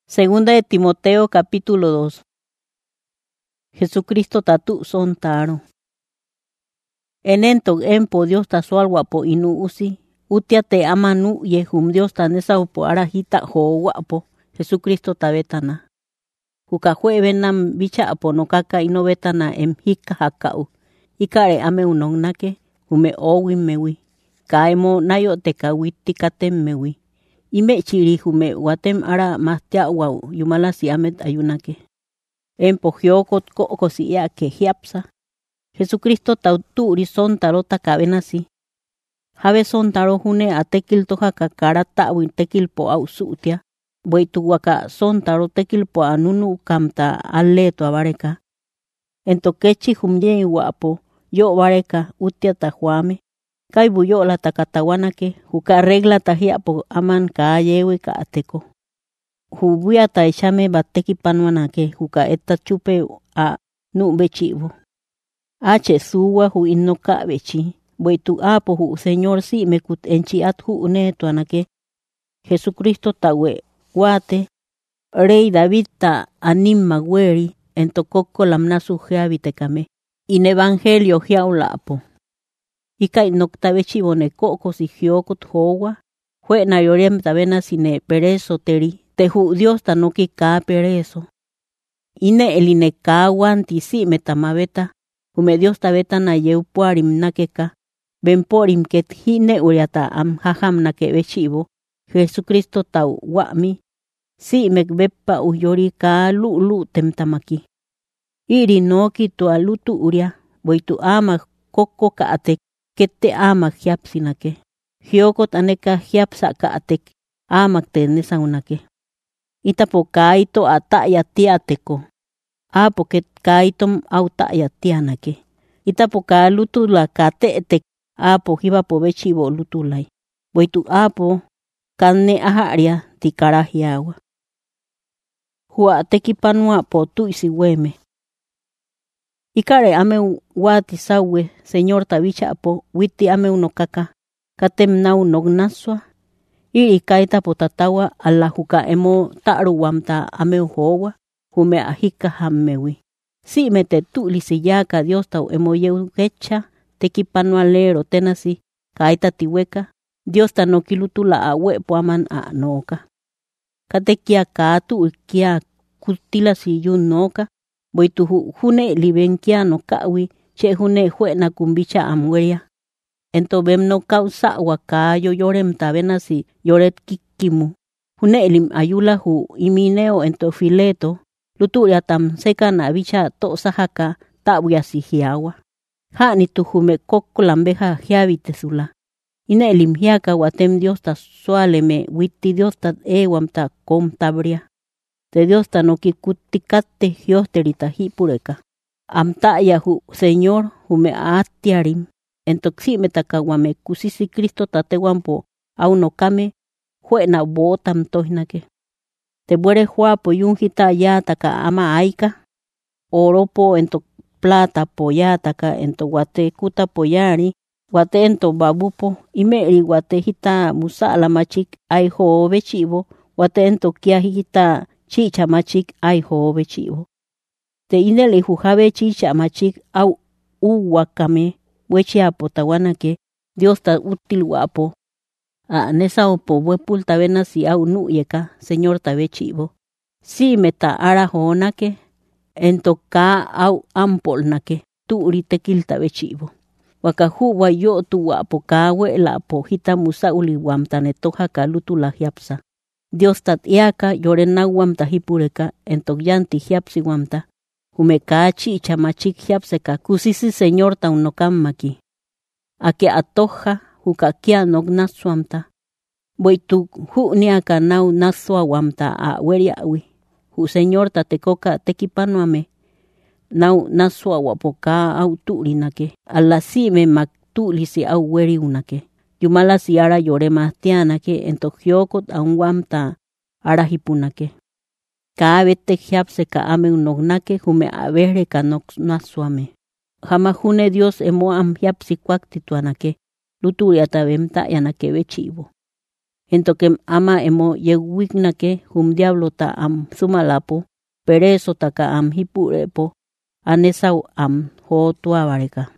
Segunda de Timoteo capítulo 2. Jesucristo tatu son taro. Enento empo Dios ta sualguapo inu usi. Utia te amanu yehum Dios ta nesaupo arajita ho guapo. Jesucristo ta betana. Hukajue benam bicha apo no kaka ino betana hika hakau. Ikare ame unongnake hume owi mewi. Kaemo nayo te kawiti katem mewi. Ime chiri hume watem ara mastia wau yumala si amet ayunake. Empo hiokot koko si ya ke hiapsa. Jesucristo tauturi son tarota kabenasi. Habe son taro hune atekil toja kakara ta'win tekil po au sutia. Boitu waka son taro tekil po anunu kamta aleto abareka. Ento kechi humye wapo yo bareka utia tahuame. Kai buyo la takatawanake huka regla tahia po aman ka yewe ka ateko. Hubuya ta echame bateki panwanake huka eta chupe a nu bechivo. Ache suwa hu innoka bechi. Boitu apo hu señor si mekut enchi at hu neto anake. Jesucristo tawe guate. Rey David ta anima weri entokoko lamnasu geabitekame. In evangelio giaulapo. Ikai noktabe chibone koko si hiokot howa. Hue na yorem tabena sine perezo teri. Tehu Dios tanoki ka perezo. Ine eline ka wanti si metamabeta. Hume Dios tabeta na yeupuarim nakeka. Benporim ket hine uriata am haham nakebe chibo. Jesucristo tau wami. Si mekbepa uyori ka lu temtamaki. Iri noki tu alutu uria. Boitu ama koko ka atek. Kete ama hiapsinake. Hiokot aneka hiapsa ka atek. Amak tenesa unake. Itapo kaito ataya tiateko. Apo ket kaitom autaya tianake. Itapo ka lutula ka teetek. Apo hibapo bechibo lutulay. Boitu apo kane aharia tikarahiawa. Hua tekipanua po tuisi weme. Ikare ame wati sawe, señor tabicha apo, witi ame unokaka, katem nau nognaswa. Iri kaita potatawa ala huka emo taru wamta ame uhowa, hume ahika hammewi. Si mete tu lisiyaka Dios tau emo yeu gecha, tekipanua lero tenasi, kaita tiweka, Dios ta no kilutula awe puaman a noka. Katekia katu kia kutila si yun noka, boitu hune libenkiano kawi che hune juena kumbicha amweria. Ento bem no causa wakayo yorem tabena si yoret kikimu. Hune elim ayula hu imineo ento fileto. Luturia tam seka na bicha to sahaka tabuya si hiawa. Hani tu hume koko lambeja hiabitesula. Ine elim hiaka watem Dios ta sualeme witi Dios ta ewam ta kom tabria. De Dios ta no kikutikate hiosterita hipureka. Amta yahu señor hume atiarim. Entoxime takawame kusisi Cristo tatewampo auno kame juena botam tohnake. Te buere huapo yunjita ya taka ama aika. Oropo ento plata po ya taka ento guate kuta poyari. Guate ento babupo imeri guate hita musala machik ay ho bechivo. Guate ento kia hita chicha machik ay ho bechivo. Te inele hujabe chicha machik au uwakame. Wechia potawana que Dios ta útil guapo. A nesa opo wepul tabena si au nu yeka, señor tabe chivo. Si meta ara hoona que ento ka au ampol na que tu uritekil tabe chivo. Wakahu wa yo tu guapo ka we la po hita musa uli wamta netoja kalutu la hiapsa. Dios tat iaka yorena wamta hipureka ento yanti hiapsi wamta. Humekachi chamachik hiapseka kusisi señor ta unokamaki. Ake atoja hukakia nognaswamta. Boitu hu niaka nau naswa wamta a weriawi. Hu señor ta tekoka tekipanuame. Nau naswa wapoka au turinake. Alasi me maktulisi au weri unake. Yumala si ara yore mastianake entojiokot a un wamta arahipunake. Kaabete hiapseka ame unognake hume abere ka naswame. Jama june Dios emo am hiapsi kwak tituanake. Luturia tabemta yanake bechivo. Entoque ama emo yehuignake diablo ta am sumalapo, pereso taka am hipurepo, anesau am ho tuavareka.